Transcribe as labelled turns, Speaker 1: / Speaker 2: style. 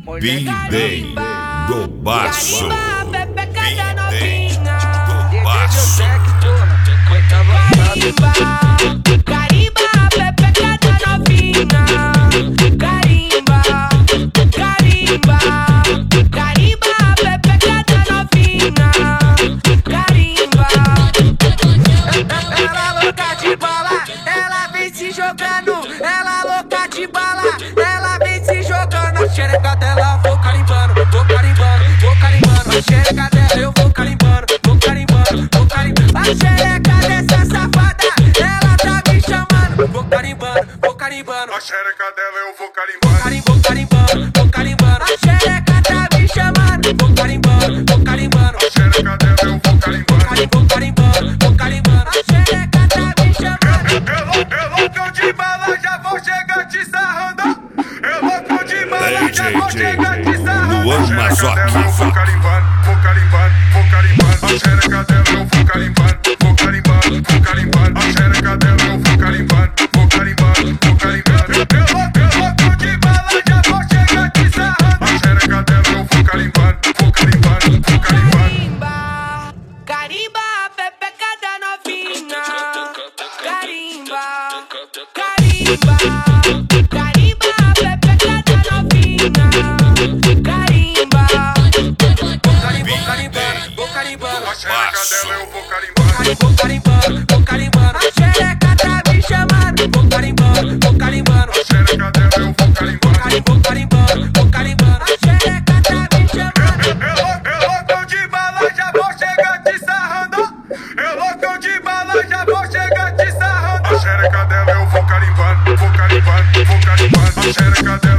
Speaker 1: Bem do baço.
Speaker 2: Pepeca da
Speaker 1: Bem
Speaker 2: novinha.
Speaker 1: do baço.
Speaker 2: Carimba, pepeca da novinha. Carimba, carimba, carimba, pepeca da novinha. Carimba. Ela louca de bala, ela vem se jogando. Ela louca de bala, ela vem se jogando. A xereca dela vou carimbando, vou carimbando, vou carimbando. A xereca dela eu vou carimbando, vou carimbando, vou carimbando. A xereca dessa safada, ela tá me chamando. Vou carimbando, vou carimbando.
Speaker 3: A xereca dela eu vou carimbando.
Speaker 2: Vou carimbando, vou carimbando. A xereca tá me chamando. Vou carimbando, vou carimbando.
Speaker 3: A xereca dela eu vou carimbando.
Speaker 2: Vou carimbando, vou carimbando. A xereca tá me chamando.
Speaker 3: Eu loucão de bala, já vou chegar te sarrando. Eu loucão de bala, já vou chegar te sarrando.
Speaker 1: Luan
Speaker 3: A xereca
Speaker 1: Mazotti.
Speaker 3: dela eu vou carimbando, vou carimbando, vou carimbando. A xereca dela eu vou carimbando, vou carimbando, vou carimbando. A xereca dela eu vou carimbando, vou carimbando, vou carimbando. Eu loucão de bala, já vou chegar te sarrando. A xereca dela eu vou carimbando, vou carimbando, vou carimbando.
Speaker 2: Carimba, pepeca da novinha. Carimba, carimba, carimba, pepeca da novinha. Carimba. Vou carimbando, vou carimbando.
Speaker 3: A xereca dela eu vou carimbando.
Speaker 2: Vou carimbando, vou carimbando. A xereca tá me chamando. Vou carimbando, vou carimbando.
Speaker 3: A xereca dela eu vou carimbando.
Speaker 2: Vou carimbando, vou carimbando. A xereca tá me chamando.
Speaker 3: Eu loucão de bala, já vou chegar te sarrando. Eu loucão de bala, já vou chegar te sarrando. A xereca dela eu vou carimbando, vou carimbando, vou carimbando. A xereca dela